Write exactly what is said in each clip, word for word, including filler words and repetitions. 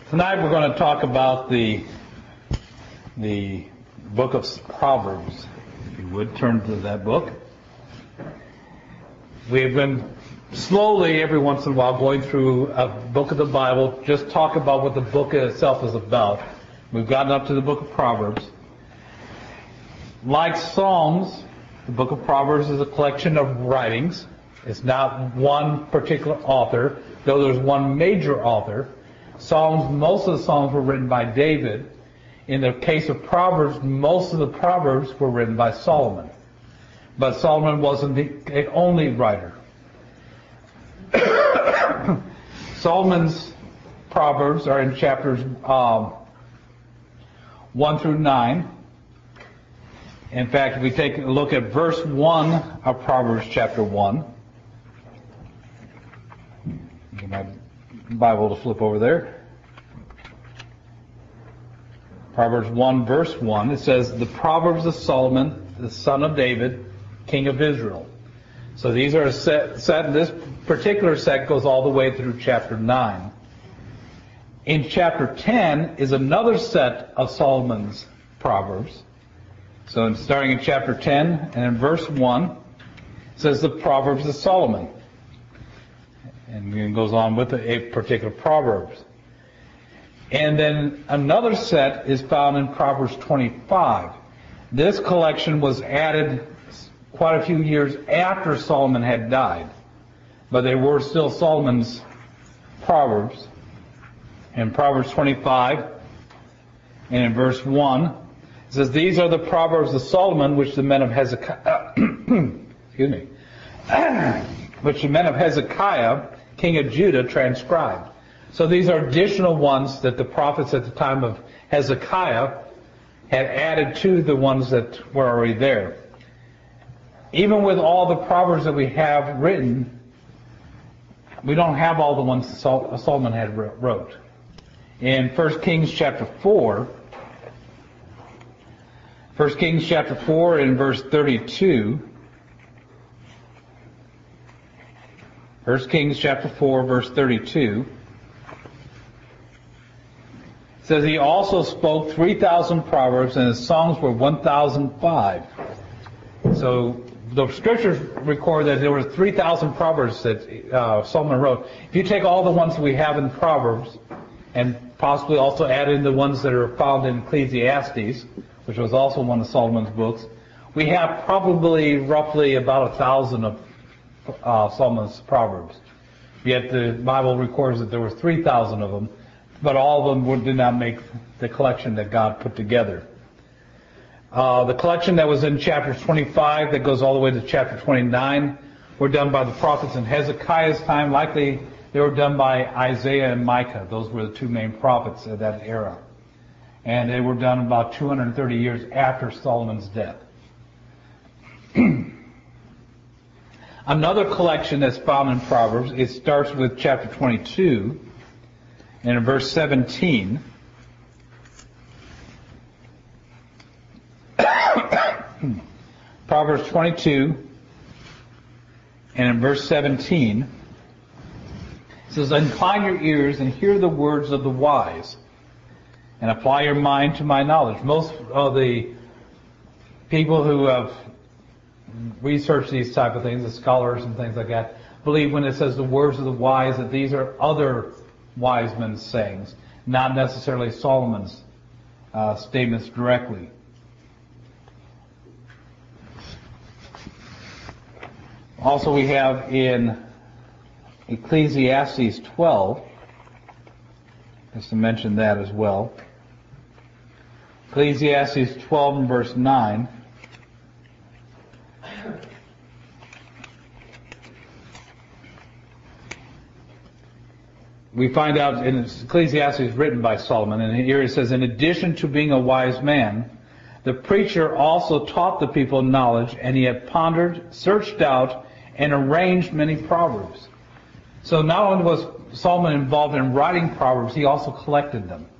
Tonight we're going to talk about the the book of Proverbs. If you would turn to that book. We've been slowly, every once in a while, going through a book of the Bible, just talk about what the book itself is about. We've gotten up to the book of Proverbs. Like Psalms, the book of Proverbs is a collection of writings. It's not one particular author, though there's one major author. Psalms, most of the Psalms were written by David. In the case of Proverbs, most of the Proverbs were written by Solomon. But Solomon wasn't the only writer. Solomon's Proverbs are in chapters um, one through nine. In fact, if we take a look at verse one of Proverbs chapter one, get my Bible to flip over there. Proverbs one, verse one, it says, "The Proverbs of Solomon, the son of David, king of Israel." So these are set, set, this particular set goes all the way through chapter nine. In chapter ten is another set of Solomon's Proverbs. So in, starting in chapter ten and in verse one, it says the Proverbs of Solomon. And it goes on with a particular Proverbs. And then another set is found in Proverbs twenty-five. This collection was added quite a few years after Solomon had died. But they were still Solomon's Proverbs. In Proverbs twenty-five and in verse one, it says, "These are the Proverbs of Solomon which the men of Hezekiah, excuse me, which the men of Hezekiah, king of Judah, transcribed." So these are additional ones that the prophets at the time of Hezekiah had added to the ones that were already there. Even with all the Proverbs that we have written, we don't have all the ones that Solomon had wrote. In First Kings chapter four, First Kings chapter four in verse thirty-two, First Kings chapter four, verse thirty-two, says, "He also spoke three thousand proverbs, and his songs were one thousand five." So the scriptures record that there were three thousand proverbs that uh, Solomon wrote. If you take all the ones that we have in Proverbs, and possibly also add in the ones that are found in Ecclesiastes, which was also one of Solomon's books, we have probably roughly about a thousand of uh, Solomon's Proverbs. Yet the Bible records that there were three thousand of them. But all of them would, did not make the collection that God put together. Uh, the collection that was in chapter twenty-five, that goes all the way to chapter twenty-nine, were done by the prophets in Hezekiah's time. Likely they were done by Isaiah and Micah. Those were the two main prophets of that era. And they were done about two hundred thirty years after Solomon's death. Another collection that's found in Proverbs, it starts with chapter twenty-two. And in verse seventeen, Proverbs twenty-two, and in verse seventeen, it says, "Incline your ears and hear the words of the wise, and apply your mind to my knowledge." Most of the people who have researched these type of things, the scholars and things like that, believe when it says the words of the wise that these are other wise men's sayings, not necessarily Solomon's uh, statements directly. Also we have in Ecclesiastes twelve, just to mention that as well. Ecclesiastes twelve and verse nine. We find out in Ecclesiastes written by Solomon, and here it says, "In addition to being a wise man, the preacher also taught the people knowledge, and he had pondered, searched out, and arranged many proverbs." So not only was Solomon involved in writing proverbs, he also collected them.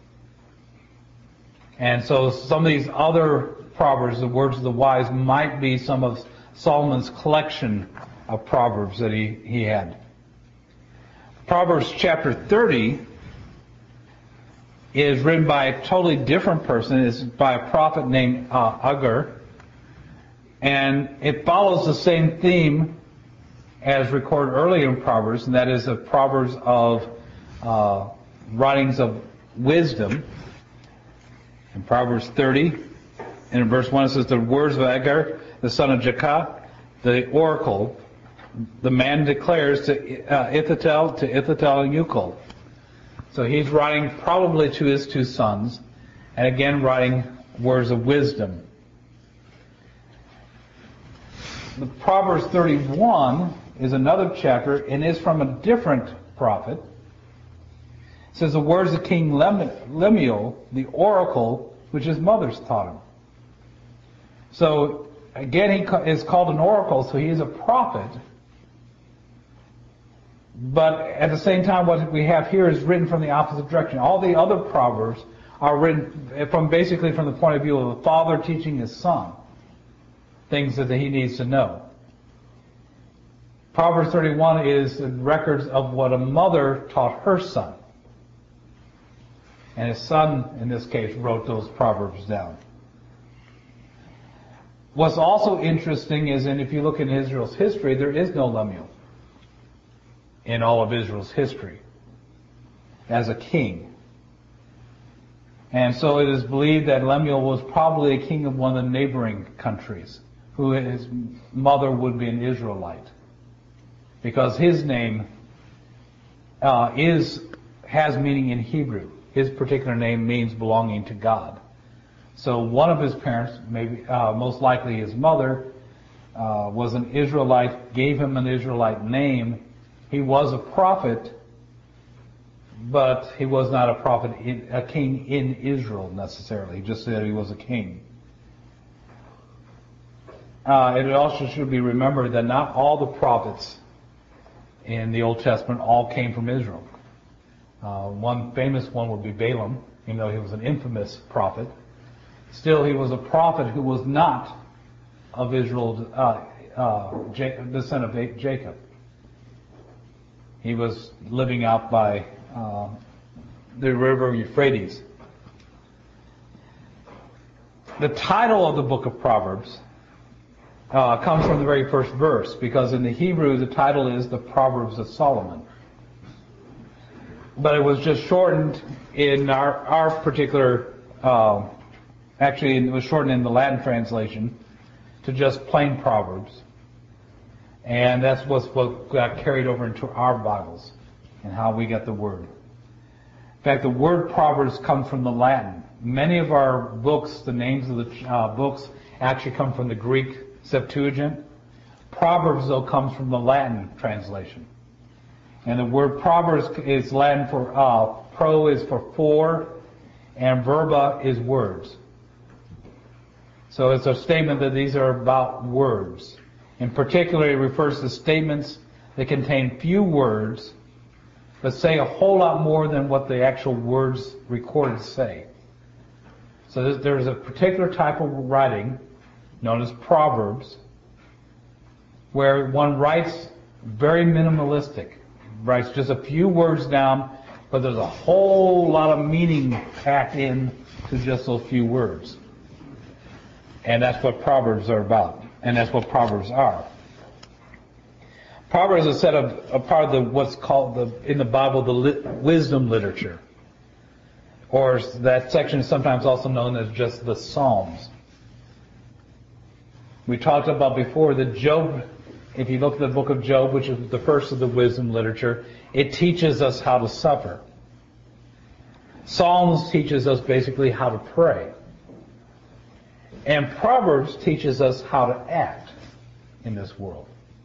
And so some of these other proverbs, the words of the wise, might be some of Solomon's collection of proverbs that he, he had. Proverbs chapter thirty is written by a totally different person. It's by a prophet named uh, Agur. And it follows the same theme as recorded earlier in Proverbs, and that is the Proverbs of uh, writings of wisdom. In Proverbs thirty, and in verse one it says, the words of Agur, the son of Jakeh, the oracle, the man declares to uh, Ithiel, to Ithiel and Ucal. So he's writing probably to his two sons, and again writing words of wisdom. The Proverbs thirty-one is another chapter, and is from a different prophet. It says the words of King Lemuel, the oracle, which his mother's taught him. So again, he is called an oracle, so he is a prophet. But at the same time, what we have here is written from the opposite direction. All the other proverbs are written from basically from the point of view of a father teaching his son things that he needs to know. Proverbs thirty-one is records of what a mother taught her son. And his son, in this case, wrote those proverbs down. What's also interesting is, and if you look in Israel's history, there is no Lemuel in all of Israel's history as a king. And so it is believed that Lemuel was probably a king of one of the neighboring countries, who his mother would be an Israelite, because his name uh, is has meaning in Hebrew. His particular name means belonging to God. So one of his parents, maybe uh, most likely his mother, uh, was an Israelite, gave him an Israelite name. He was a prophet, but he was not a prophet, in, a king in Israel necessarily. He just said he was a king. Uh, it also should be remembered that not all the prophets in the Old Testament all came from Israel. Uh, one famous one would be Balaam, even though he was an infamous prophet. Still, he was a prophet who was not of Israel, uh, uh, Jacob, the son of Jacob. He was living out by uh, the river Euphrates. The title of the book of Proverbs uh, comes from the very first verse, because in the Hebrew the title is the Proverbs of Solomon. But it was just shortened in our, our particular, uh, actually it was shortened in the Latin translation to just plain Proverbs. And that's what's what got carried over into our Bibles and how we get the word. In fact, the word Proverbs comes from the Latin. Many of our books, the names of the uh, books, actually come from the Greek Septuagint. Proverbs, though, comes from the Latin translation. And the word Proverbs is Latin for, uh, pro is for four, and verba is words. So it's a statement that these are about words. In particular, it refers to statements that contain few words, but say a whole lot more than what the actual words recorded say. So there's a particular type of writing known as Proverbs, where one writes very minimalistic, writes just a few words down, but there's a whole lot of meaning packed in to just those few words. And that's what Proverbs are about. And that's what Proverbs are. Proverbs is a set of a part of the what's called the in the Bible the lit, wisdom literature, or that section is sometimes also known as just the Psalms. We talked about before that Job, if you look at the book of Job, which is the first of the wisdom literature, it teaches us how to suffer. Psalms teaches us basically how to pray. And Proverbs teaches us how to act in this world.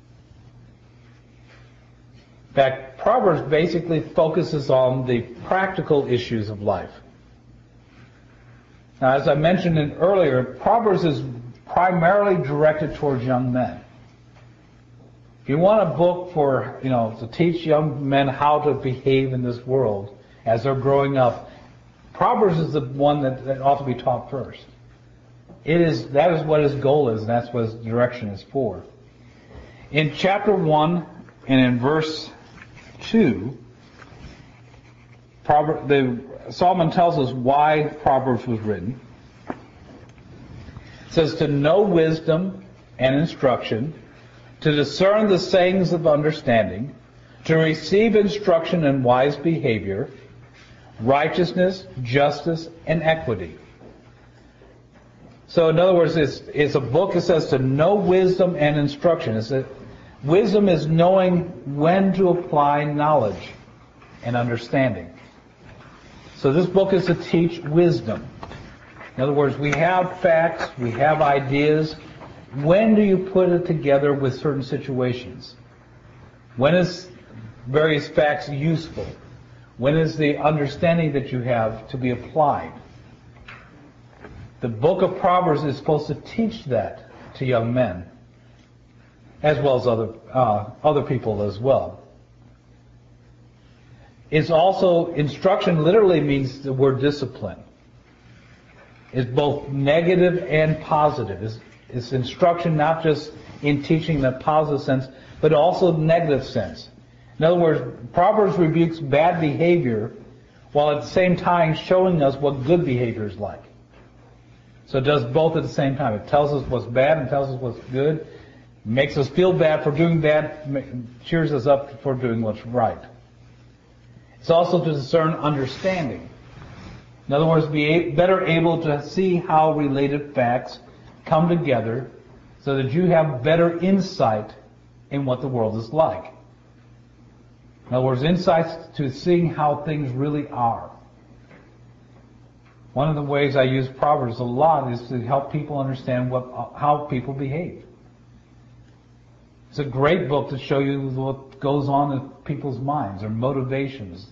In fact, Proverbs basically focuses on the practical issues of life. Now, as I mentioned in earlier, Proverbs is primarily directed towards young men. If you want a book for, you know, to teach young men how to behave in this world as they're growing up, Proverbs is the one that, that ought to be taught first. It is, that is what his goal is, and that's what his direction is for. In chapter one and in verse two, Proverb, the, Solomon tells us why Proverbs was written. It says to know wisdom and instruction, to discern the sayings of understanding, to receive instruction in wise behavior, righteousness, justice, and equity. So in other words, it's, it's a book that says to know wisdom and instruction. It's a, wisdom is knowing when to apply knowledge and understanding. So this book is to teach wisdom. In other words, we have facts, we have ideas. When do you put it together with certain situations? When is various facts useful? When is the understanding that you have to be applied? The book of Proverbs is supposed to teach that to young men, as well as other uh, other people as well. It's also, instruction literally means the word discipline. It's both negative and positive. It's, it's instruction not just in teaching in the positive sense, but also negative sense. In other words, Proverbs rebukes bad behavior while at the same time showing us what good behavior is like. So it does both at the same time. It tells us what's bad and tells us what's good. Makes us feel bad for doing bad, cheers us up for doing what's right. It's also to discern understanding. In other words, be better able to see how related facts come together so that you have better insight in what the world is like. In other words, insights to seeing how things really are. One of the ways I use Proverbs a lot is to help people understand what, how people behave. It's a great book to show you what goes on in people's minds, their motivations.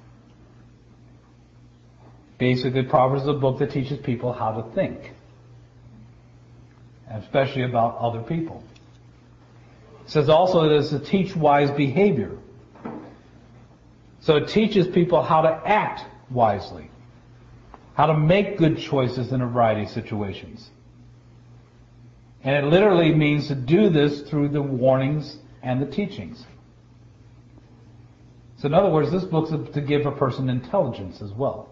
Basically, Proverbs is a book that teaches people how to think, especially about other people. It says also it is to teach wise behavior. So it teaches people how to act wisely, how to make good choices in a variety of situations. And it literally means to do this through the warnings and the teachings. So in other words, this book is to give a person intelligence as well.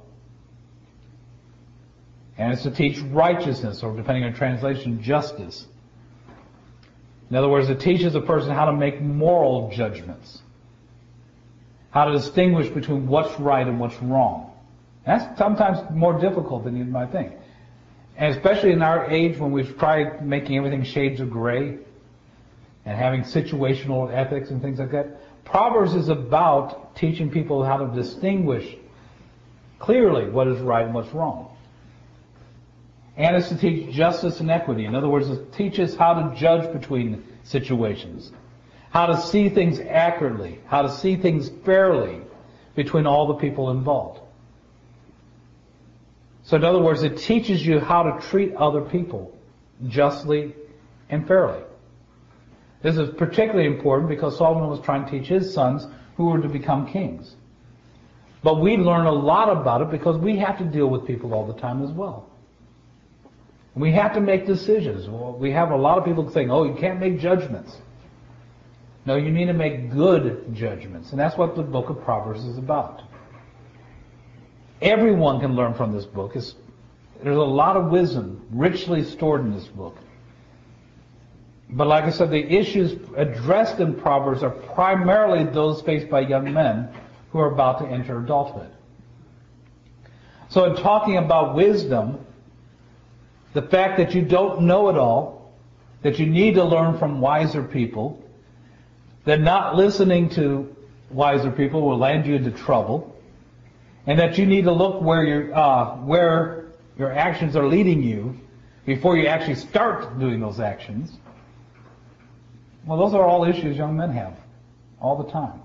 And it's to teach righteousness, or depending on translation, justice. In other words, it teaches a person how to make moral judgments, how to distinguish between what's right and what's wrong. That's sometimes more difficult than you might think. And especially in our age when we've tried making everything shades of gray and having situational ethics and things like that, Proverbs is about teaching people how to distinguish clearly what is right and what's wrong. And it's to teach justice and equity. In other words, it teaches how to judge between situations, how to see things accurately, how to see things fairly between all the people involved. So in other words, it teaches you how to treat other people justly and fairly. This is particularly important because Solomon was trying to teach his sons who were to become kings. But we learn a lot about it because we have to deal with people all the time as well. We have to make decisions. We have a lot of people saying, oh, you can't make judgments. No, you need to make good judgments. And that's what the book of Proverbs is about. Everyone can learn from this book. It's, there's a lot of wisdom richly stored in this book. But like I said, the issues addressed in Proverbs are primarily those faced by young men who are about to enter adulthood. So in talking about wisdom, the fact that you don't know it all, that you need to learn from wiser people, that not listening to wiser people will land you into trouble, and that you need to look where your uh, where your actions are leading you before you actually start doing those actions. Well, those are all issues young men have all the time.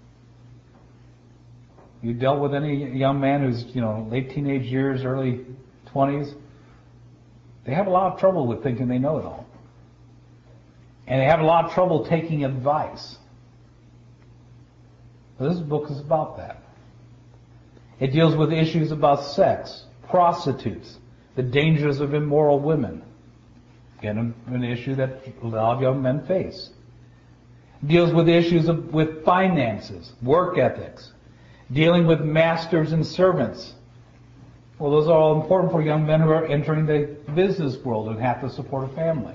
You dealt with any young man who's, you know, late teenage years, early twenties, they have a lot of trouble with thinking they know it all. And they have a lot of trouble taking advice. So this book is about that. It deals with issues about sex, prostitutes, the dangers of immoral women. Again, an issue that a lot of young men face. It deals with issues of, with finances, work ethics. Dealing with masters and servants. Well, those are all important for young men who are entering the business world and have to support a family.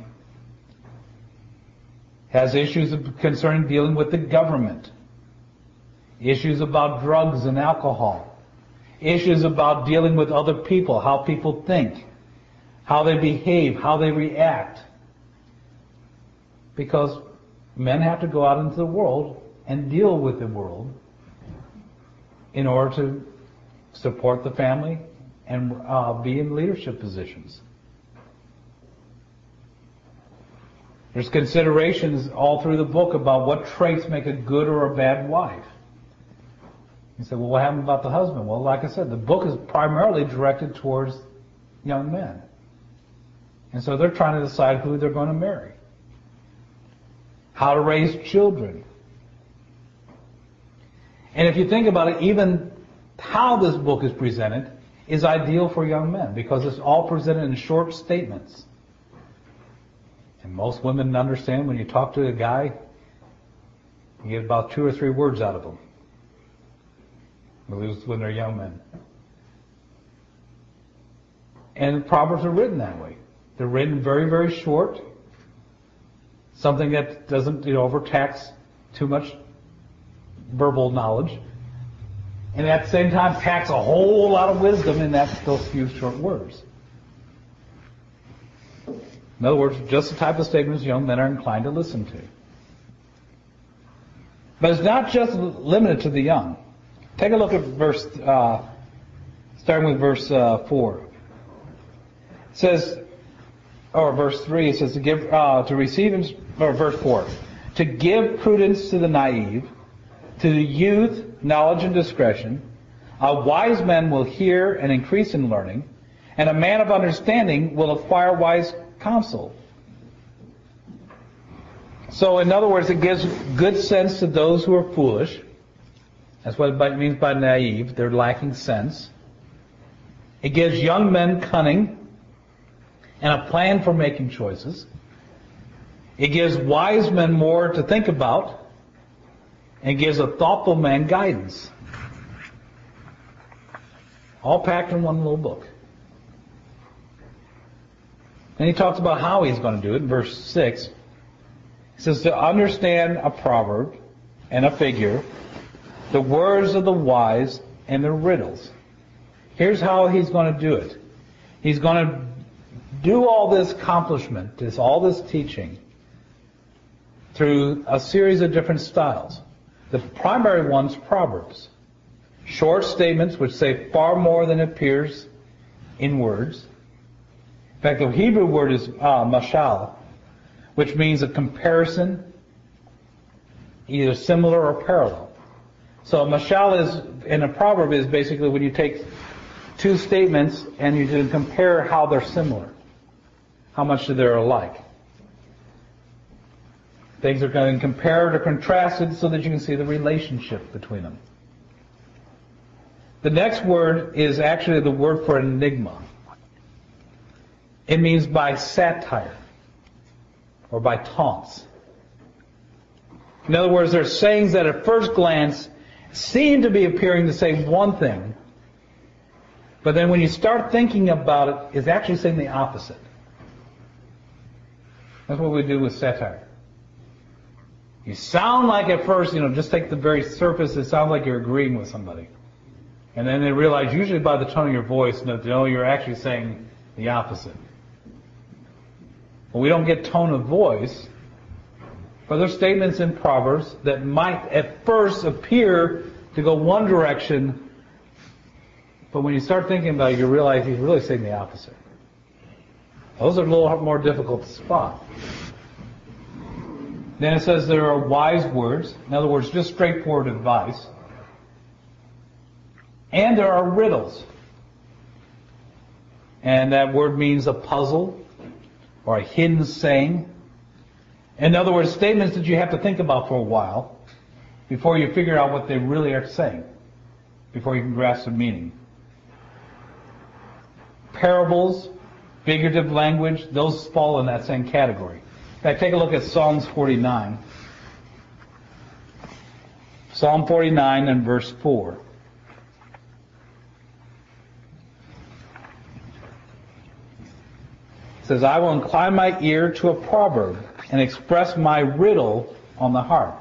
Has issues concerning dealing with the government. Issues about drugs and alcohol. Issues about dealing with other people, how people think, how they behave, how they react. Because men have to go out into the world and deal with the world in order to support the family and uh, be in leadership positions. There's considerations all through the book about what traits make a good or a bad wife. You say, well, what happened about the husband? Well, like I said, the book is primarily directed towards young men. And so they're trying to decide who they're going to marry. How to raise children. And if you think about it, even how this book is presented is ideal for young men because it's all presented in short statements. And most women understand when you talk to a guy, you get about two or three words out of them. At least when they're young men. And Proverbs are written that way. They're written very, very short. Something that doesn't, you know, overtax too much verbal knowledge. And at the same time packs a whole lot of wisdom in that those few short words. In other words, just the type of statements young men are inclined to listen to. But it's not just limited to the young. Take a look at verse, uh, starting with verse uh, four. It says, or verse three, it says to give, uh, to receive, or verse four, to give prudence to the naive, to the youth knowledge and discretion. A wise man will hear and increase in learning, and a man of understanding will acquire wise counsel. So, in other words, it gives good sense to those who are foolish. That's what it means by naive. They're lacking sense. It gives young men cunning and a plan for making choices. It gives wise men more to think about and gives a thoughtful man guidance. All packed in one little book. And he talks about how he's going to do it in verse six. He says to understand a proverb and a figure, the words of the wise and their riddles. Here's how he's going to do it. He's going to do all this accomplishment, this all this teaching, through a series of different styles. The primary one's Proverbs. Short statements which say far more than appears in words. In fact, the Hebrew word is uh, mashal, which means a comparison, either similar or parallel. So mashal is, in a proverb, is basically when you take two statements and you can compare how they're similar. How much they're alike. Things are going to be compared or contrasted so that you can see the relationship between them. The next word is actually the word for enigma. It means by satire or by taunts. In other words, there are sayings that at first glance seem to be appearing to say one thing, but then when you start thinking about it, it's actually saying the opposite. That's what we do with satire. You sound like at first, you know, just take the very surface, it sounds like you're agreeing with somebody. And then they realize, usually by the tone of your voice, that no, you're actually saying the opposite. Well, we don't get tone of voice, but there's statements in Proverbs that might at first appear to go one direction, but when you start thinking about it, you realize he's really saying the opposite. Those are a little more difficult to spot. Then it says there are wise words. In other words, just straightforward advice. And there are riddles. And that word means a puzzle or a hidden saying. In other words, statements that you have to think about for a while before you figure out what they really are saying, before you can grasp the meaning. Parables, figurative language, those fall in that same category. In fact, take a look at Psalms forty-nine. Psalm forty-nine and verse four. says, I will incline my ear to a proverb and express my riddle on the harp.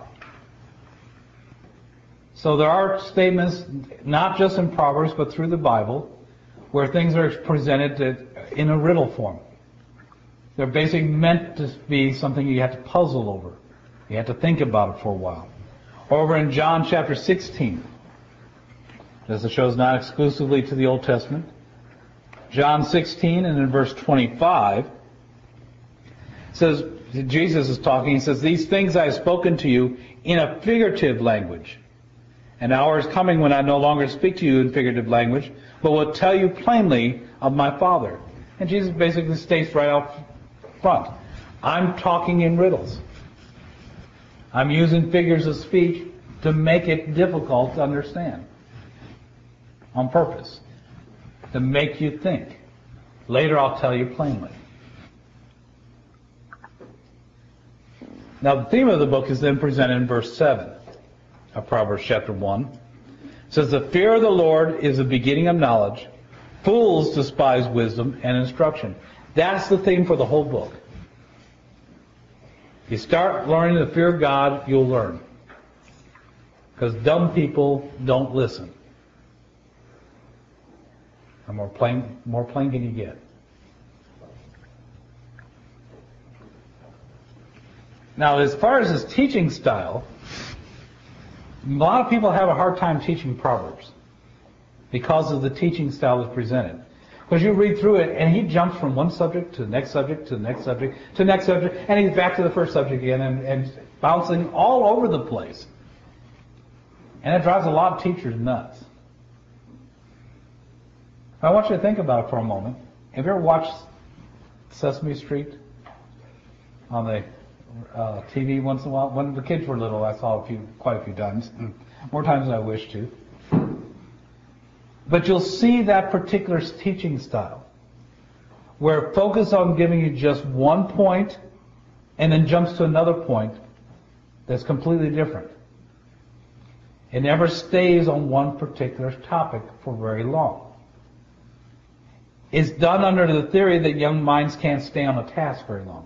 So there are statements, not just in Proverbs, but through the Bible, where things are presented in a riddle form. They're basically meant to be something you have to puzzle over. You have to think about it for a while. Over in John chapter sixteen, this shows not exclusively to the Old Testament. John sixteen and in verse twenty-five, it says, Jesus is talking, he says, these things I have spoken to you in a figurative language. An hour is coming when I no longer speak to you in figurative language, but will tell you plainly of my Father. And Jesus basically states right out front, I'm talking in riddles. I'm using figures of speech to make it difficult to understand. On purpose. To make you think. Later I'll tell you plainly. Now the theme of the book is then presented in verse seven of Proverbs chapter one. It says, the fear of the Lord is the beginning of knowledge. Fools despise wisdom and instruction. That's the theme for the whole book. You start learning the fear of God, you'll learn. Because dumb people don't listen. The more plain, more plain can you get. Now, as far as his teaching style, a lot of people have a hard time teaching Proverbs because of the teaching style that's presented. Because you read through it, and he jumps from one subject to the next subject to the next subject to the next subject, and he's back to the first subject again, and, and bouncing all over the place. And it drives a lot of teachers nuts. I want you to think about it for a moment. Have you ever watched Sesame Street on the uh, T V once in a while? When the kids were little, I saw it a few, quite a few times. More times than I wish to. But you'll see that particular teaching style, where it focuses on giving you just one point and then jumps to another point that's completely different. It never stays on one particular topic for very long. It's done under the theory that young minds can't stay on a task very long.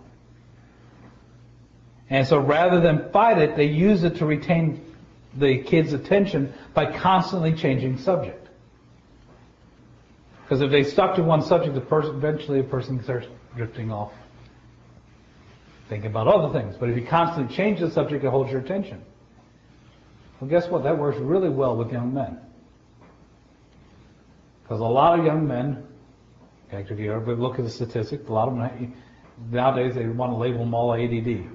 And so rather than fight it, they use it to retain the kids' attention by constantly changing subject. Because if they stuck to one subject, the person, eventually a person starts drifting off, thinking about other things. But if you constantly change the subject, it holds your attention. Well, guess what? That works really well with young men. Because a lot of young men, in fact, if you ever look at the statistics, a lot of them, nowadays they want to label them all A D D.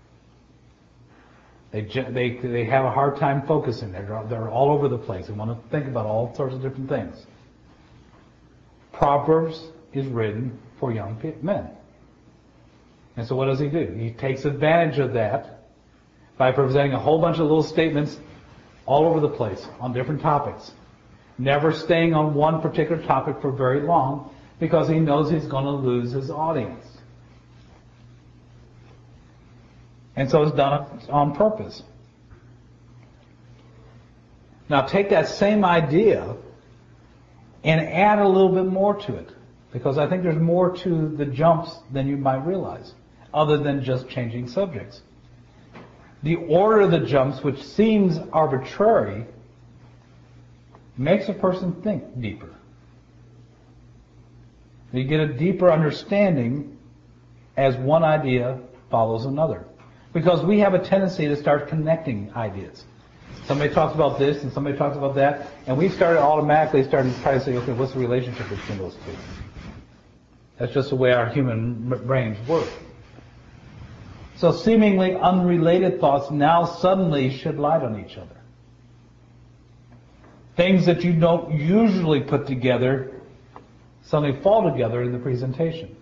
They, they, they have a hard time focusing. They're, they're all over the place. They want to think about all sorts of different things. Proverbs is written for young men. And so what does he do? He takes advantage of that by presenting a whole bunch of little statements all over the place on different topics. Never staying on one particular topic for very long because he knows he's going to lose his audience. And so it's done on purpose. Now take that same idea and add a little bit more to it. Because I think there's more to the jumps than you might realize, other than just changing subjects. The order of the jumps, which seems arbitrary, makes a person think deeper. You get a deeper understanding as one idea follows another. Because we have a tendency to start connecting ideas. Somebody talks about this and somebody talks about that, and we started automatically starting to try to say, okay, what's the relationship between those two? That's just the way our human brains work. So seemingly unrelated thoughts now suddenly shed light on each other. Things that you don't usually put together suddenly fall together in the presentation.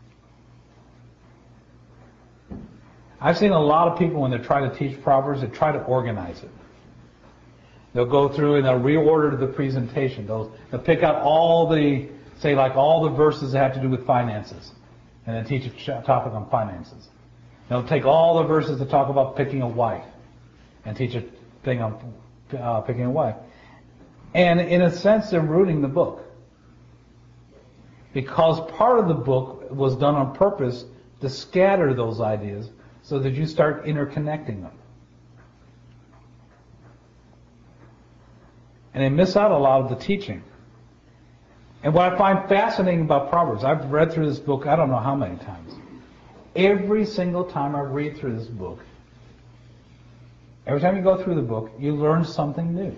I've seen a lot of people when they're trying to teach Proverbs, they try to organize it. They'll go through and they'll reorder the presentation. They'll, they'll pick out all the, say like all the verses that have to do with finances, and then teach a topic on finances. They'll take all the verses that talk about picking a wife, and teach a thing on uh, picking a wife. And in a sense, they're ruining the book. because part of the book was done on purpose to scatter those ideas so that you start interconnecting them. And they miss out a lot of the teaching. And what I find fascinating about Proverbs, I've read through this book I don't know how many times. Every single time I read through this book, every time you go through the book, you learn something new.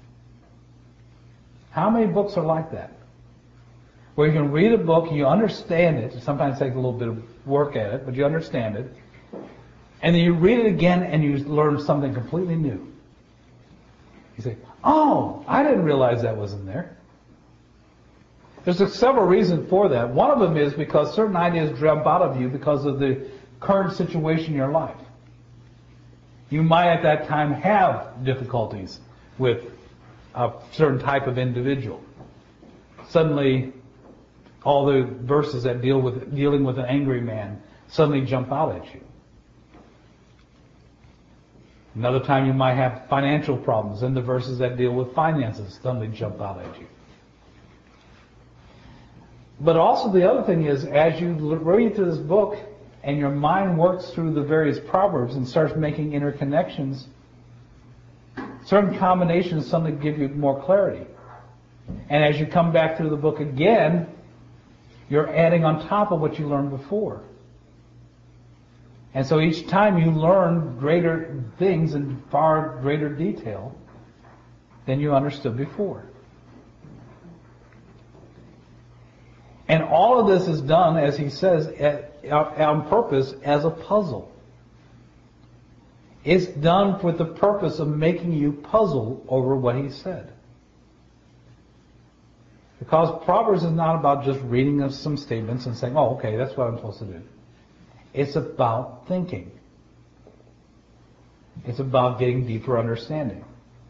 How many books are like that? Where you can read a book, you understand it, it sometimes takes a little bit of work at it, but you understand it, and then you read it again and you learn something completely new. You say, oh, I didn't realize that was in there. There's several reasons for that. One of them is because certain ideas jump out of you because of the current situation in your life. You might at that time have difficulties with a certain type of individual. Suddenly, all the verses that deal with dealing with an angry man suddenly jump out at you. Another time you might have financial problems, and the verses that deal with finances suddenly jump out at you. But also the other thing is, as you read through this book and your mind works through the various proverbs and starts making interconnections, certain combinations suddenly give you more clarity. And as you come back through the book again, you're adding on top of what you learned before. And so each time you learn greater things in far greater detail than you understood before. And all of this is done, as he says, on purpose as a puzzle. It's done with the purpose of making you puzzle over what he said. Because Proverbs is not about just reading of some statements and saying, oh, okay, that's what I'm supposed to do. It's about thinking. It's about getting deeper understanding.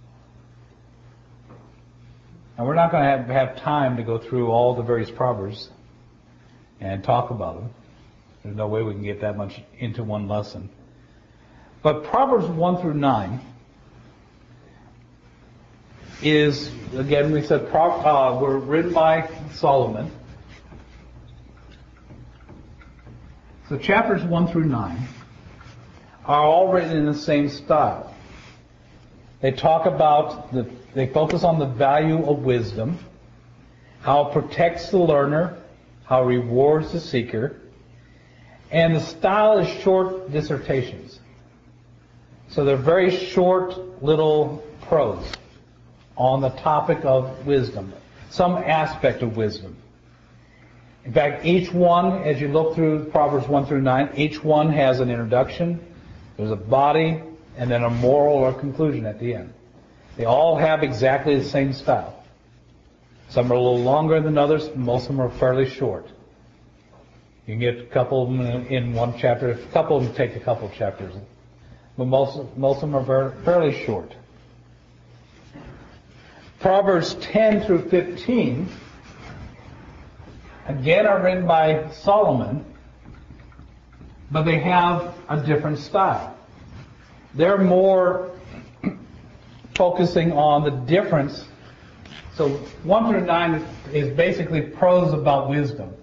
And we're not going to have, have time to go through all the various Proverbs and talk about them. There's no way we can get that much into one lesson. But Proverbs one through nine is, again, we said, uh, were written by Solomon. So chapters one through nine are all written in the same style. They talk about the They focus on the value of wisdom, how it protects the learner, how it rewards the seeker, and the style is short dissertations. So they're very short little prose on the topic of wisdom, some aspect of wisdom. In fact, each one, as you look through Proverbs one through nine, each one has an introduction, there's a body, and then a moral or conclusion at the end. They all have exactly the same style. Some are a little longer than others. Most of them are fairly short. You can get a couple of them in one chapter. A couple of them take a couple of chapters. But most, most of them are very, fairly short. Proverbs ten through fifteen, again, are written by Solomon, but they have a different style. They're more focusing on the difference. So one through nine is basically prose about wisdom.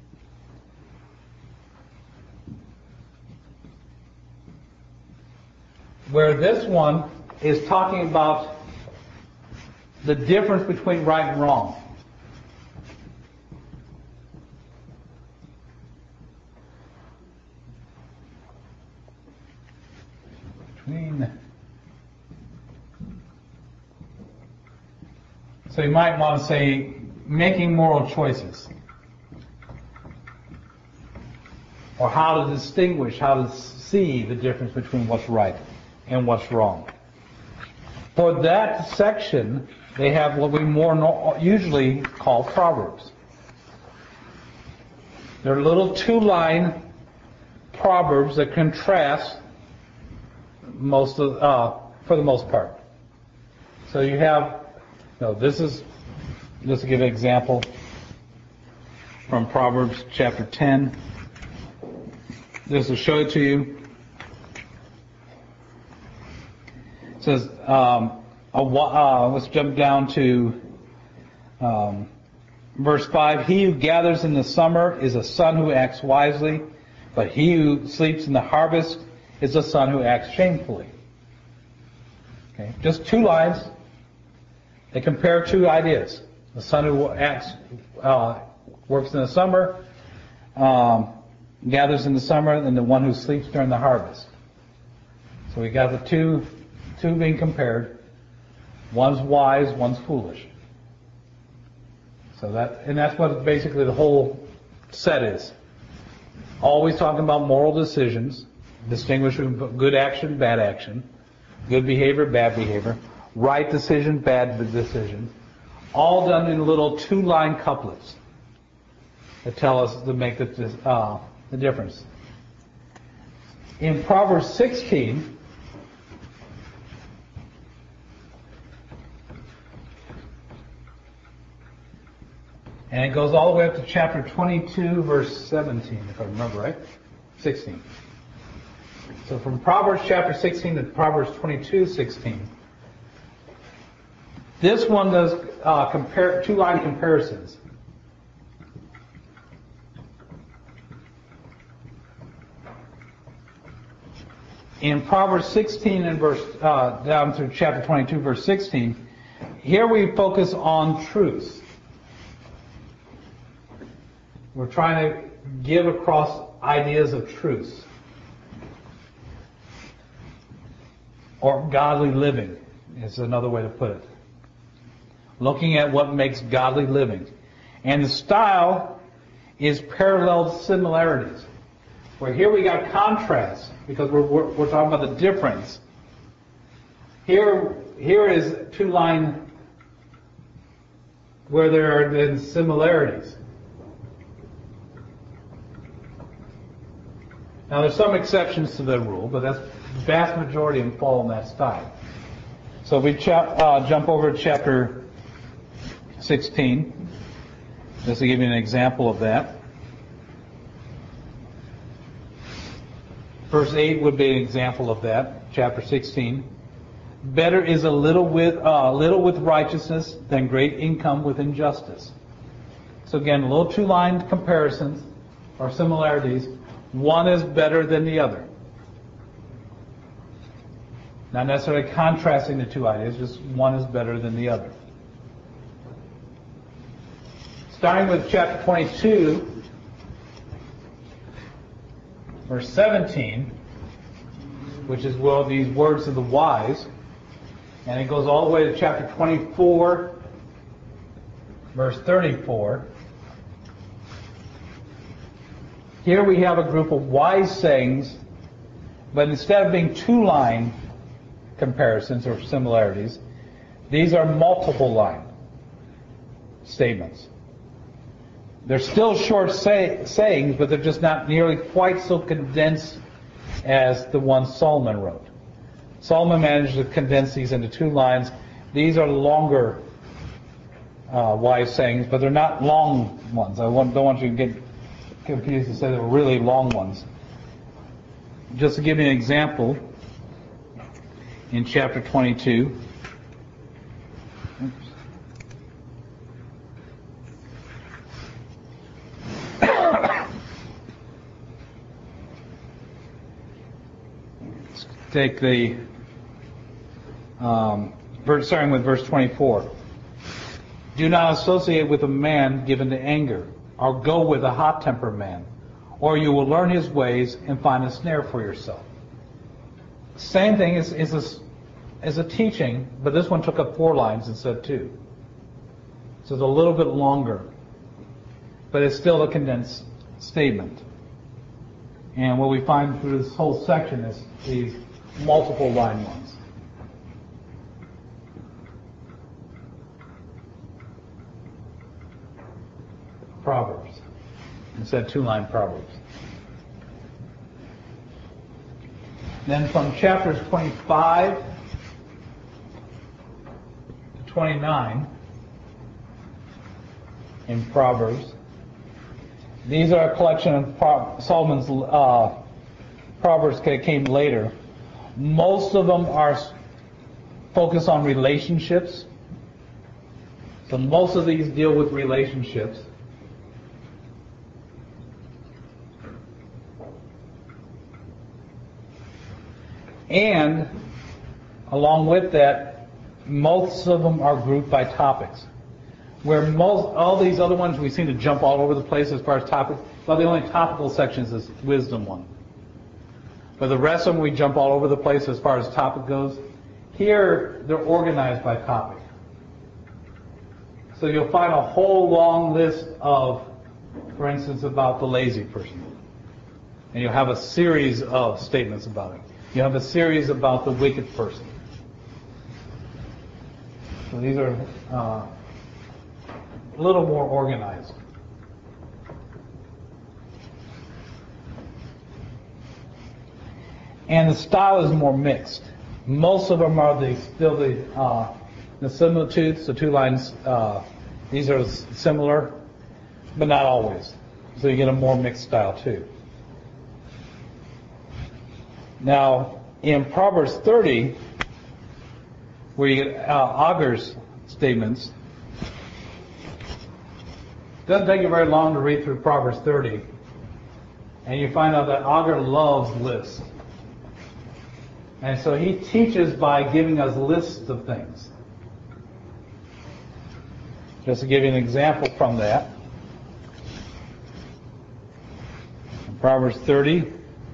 Where this one is talking about the difference between right and wrong. Between So you might want to say, making moral choices. Or how to distinguish, how to see the difference between what's right and what's wrong. For that section, they have what we more no, usually call Proverbs. They're little two-line Proverbs that contrast most of, uh, for the most part. So you have No, this is, just to give an example from Proverbs chapter ten. This will show it to you. It says, um, a, uh, let's jump down to um, verse five, he who gathers in the summer is a son who acts wisely, but he who sleeps in the harvest is a son who acts shamefully. Okay, just two lines. They compare two ideas. The son who acts, uh, works in the summer, um, gathers in the summer, and the one who sleeps during the harvest. So we got the two, two being compared. One's wise, one's foolish. So that, and that's what basically the whole set is. Always talking about moral decisions, distinguishing good action, bad action, good behavior, bad behavior, right decision, bad decision, all done in little two-line couplets that tell us to make the, uh, the difference. In Proverbs sixteen, and it goes all the way up to chapter twenty-two, verse seventeen, if I remember right. sixteen. So from Proverbs chapter sixteen to Proverbs twenty-two, sixteen. This one does uh, compare two-line comparisons. In Proverbs sixteen and verse uh, down through chapter twenty-two, verse sixteen, here we focus on truth. We're trying to give across ideas of truth. Or godly living is another way to put it. Looking at what makes godly living. And the style is paralleled similarities. Where here we got contrast, because we're, we're, we're talking about the difference. Here, here is two line where there are then similarities. Now there's some exceptions to the rule, but that's the vast majority of them fall in that style. So if we chap, uh, jump over to chapter sixteen, just to give you an example of that. Verse eight would be an example of that, chapter sixteen. Better is a little with uh, little with righteousness than great income with injustice. So again, little two-line comparisons or similarities. One is better than the other. Not necessarily contrasting the two ideas, just one is better than the other. Starting with chapter twenty-two, verse seventeen, which is, well, these words of the wise. And it goes all the way to chapter twenty-four, verse thirty-four. Here we have a group of wise sayings, but instead of being two-line comparisons or similarities, these are multiple-line statements. They're still short say- sayings, but they're just not nearly quite so condensed as the one Solomon wrote. Solomon managed to condense these into two lines. These are longer uh, wise sayings, but they're not long ones. I want, don't want you to get confused and say they were really long ones. Just to give you an example, in chapter twenty-two, oops. Let's take the um, verse, starting with verse twenty-four. Do not associate with a man given to anger, or go with a hot-tempered man, or you will learn his ways and find a snare for yourself. Same thing is, is, a, is a teaching, but this one took up four lines instead of two. So it's a little bit longer, but it's still a condensed statement. And what we find through this whole section is these multiple line ones. Proverbs. Instead, two-line Proverbs. Then from chapters twenty-five to twenty-nine in Proverbs, these are a collection of Pro- Solomon's uh, Proverbs that came later. Most of them are focused on relationships. So most of these deal with relationships. And along with that, most of them are grouped by topics. Where most, all these other ones, we seem to jump all over the place as far as topics. Well, the only topical sections is wisdom one. But the rest of them, we jump all over the place as far as topic goes. Here, they're organized by topic. So you'll find a whole long list of, for instance, about the lazy person. And you'll have a series of statements about it. You have a series about the wicked person. So these are uh, a little more organized. And the style is more mixed. Most of them are the still the uh, the similitudes, the two lines. Uh, these are similar, but not always. So you get a more mixed style too. Now, in Proverbs thirty, where you get uh, Agur's statements, it doesn't take you very long to read through Proverbs thirty, and you find out that Agur loves lists. And so he teaches by giving us lists of things. Just to give you an example from that. In Proverbs thirty,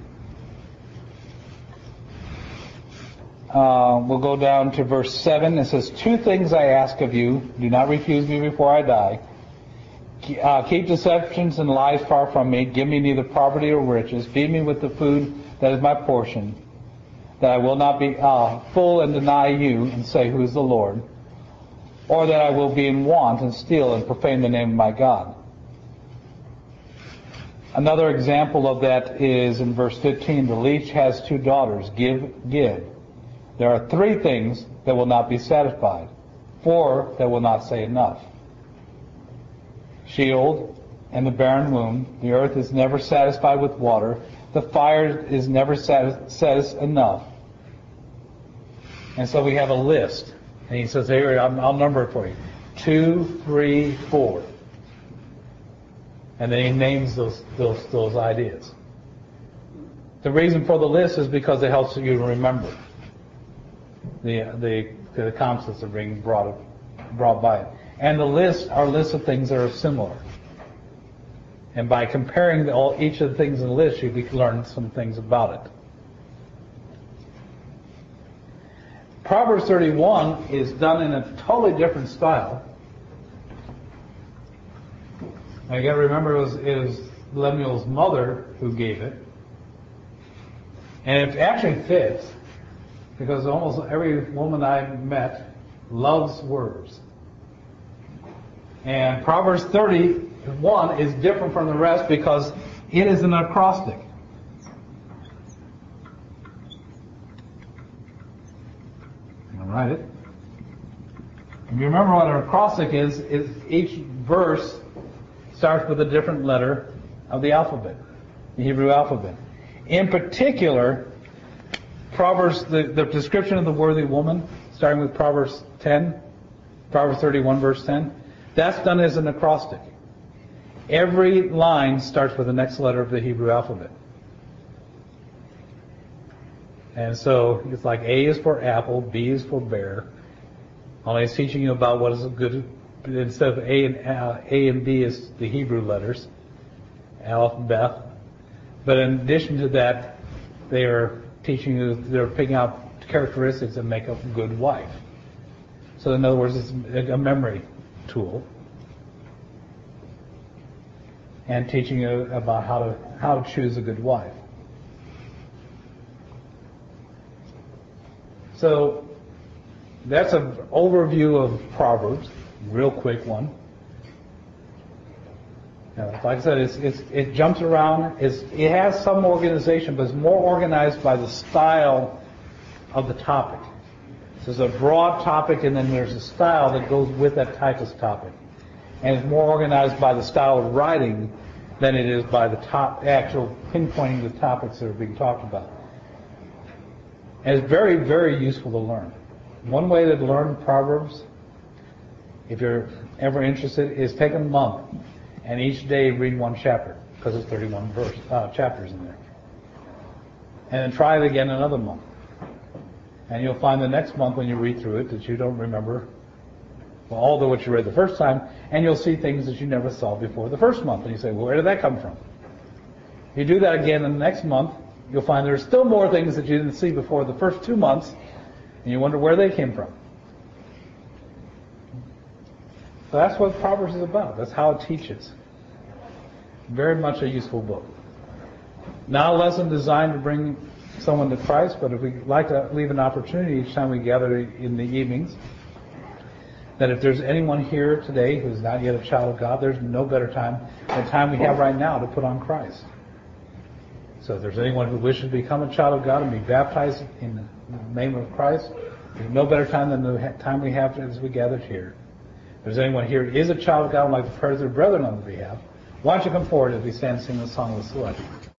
uh, we'll go down to verse seven. It says, "Two things I ask of you. Do not refuse me before I die. Uh, keep deceptions and lies far from me. Give me neither poverty or riches. Feed me with the food that is my portion, that I will not be uh, full and deny you and say, who is the Lord? Or that I will be in want and steal and profane the name of my God." Another example of that is in verse fifteen. "The leech has two daughters. Give, give. There are three things that will not be satisfied, four that will not say enough. Sheol and the barren womb. The earth is never satisfied with water. The fire is never satis- says enough." And so we have a list. And he says, here, I'll, I'll number it for you. Two, three, four. And then he names those, those, those ideas. The reason for the list is because it helps you to remember the, the, the concepts that are being brought, brought by it. And the lists are lists of things that are similar. And by comparing the, all, each of the things in the list, you can learn some things about it. Proverbs thirty-one is done in a totally different style. Now you got to remember it was, it was Lemuel's mother who gave it. And it actually fits, because almost every woman I've met loves words. And Proverbs thirty-one is different from the rest because it is an acrostic. I'll write it. If you remember what an acrostic is, is each verse starts with a different letter of the alphabet, the Hebrew alphabet. In particular, Proverbs, the, the description of the worthy woman, starting with Proverbs ten, Proverbs thirty-one, verse ten, that's done as an acrostic. Every line starts with the next letter of the Hebrew alphabet. And so it's like A is for apple, B is for bear. Only it's teaching you about what is a good, instead of A and uh, A and B is the Hebrew letters, Aleph, Beth. But in addition to that, they are teaching you, they're picking out characteristics that make a good wife. So in other words, it's a memory tool. And teaching you about how to how to choose a good wife. So that's an overview of Proverbs, real quick one. Now, like I said, it's, it's, it jumps around. It's, it has some organization, but it's more organized by the style of the topic. So there's a broad topic, and then there's a style that goes with that type of topic. And it's more organized by the style of writing than it is by the top, actual pinpointing the topics that are being talked about. And it's very, very useful to learn. One way to learn Proverbs if you're ever interested, is take a month and each day read one chapter, because there's thirty-one verse, uh, chapters in there. And then try it again another month. And you'll find the next month when you read through it that you don't remember well, all of what you read the first time, and you'll see things that you never saw before the first month. And you say, well, where did that come from? If you do that again in the next month, you'll find there's still more things that you didn't see before the first two months, and you wonder where they came from. So that's what Proverbs is about. That's how it teaches. Very much a useful book. Not a lesson designed to bring someone to Christ, but if we like to leave an opportunity each time we gather in the evenings, that if there's anyone here today who's not yet a child of God, there's no better time than the time we have right now to put on Christ. So if there's anyone who wishes to become a child of God and be baptized in the name of Christ, there's no better time than the time we have as we gathered here. If there's anyone here who is a child of God and would like to pray to their brethren on their behalf, why don't you come forward as we stand and sing the song of the select.